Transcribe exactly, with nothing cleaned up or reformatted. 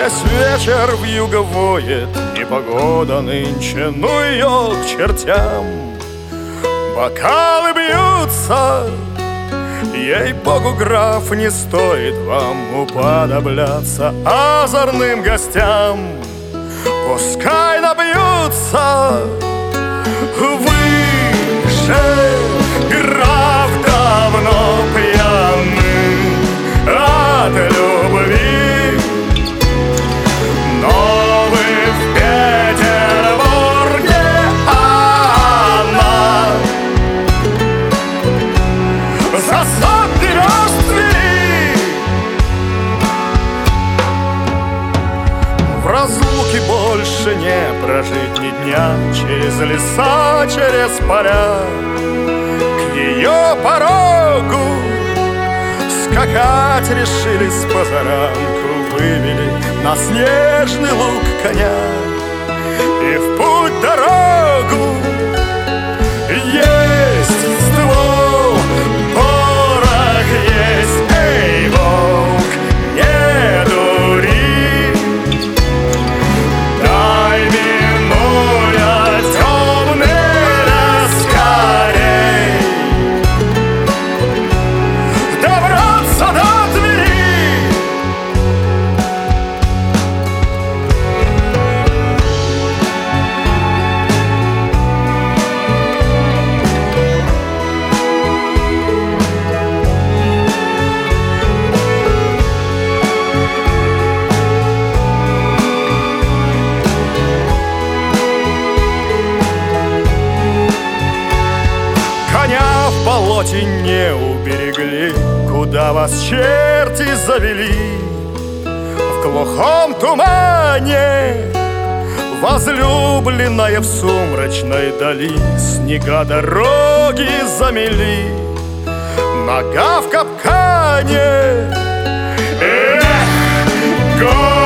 Весь вечер вьюга воет, непогода нынче, ну ее к чертям. Бокалы бьются, ей-богу, граф, не стоит вам уподобляться озорным гостям. Пускай набьются, вы же, граф, давно пьяны от любви, но вы в Петербурге, а она за сотни верст вели. В разлуке больше не прожить ни дня, через леса, через поля к ее порогу скакать решились позаранку, вывели на снежный луг коня и в путь дорогу. Есть ствол, порох есть, эй, волк, не дури, дай минуя темный лес скорей добраться до Твери. Коня в болоте не уберегли, куда вас черти завели. В глухом тумане возлюбленная в сумрачной дали снега дороги замели, нога в капкане. Эх, горе!